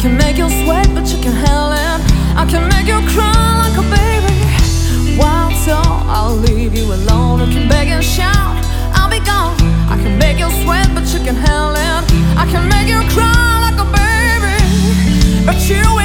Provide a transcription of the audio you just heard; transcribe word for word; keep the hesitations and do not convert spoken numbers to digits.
can make you sweat, but you can handle it. I can make you cry like a baby. Wild so I'll leave you alone. You can beg and shout, I'll be gone. I can make you sweat, but you can handle it. I can make you cry like a baby, but you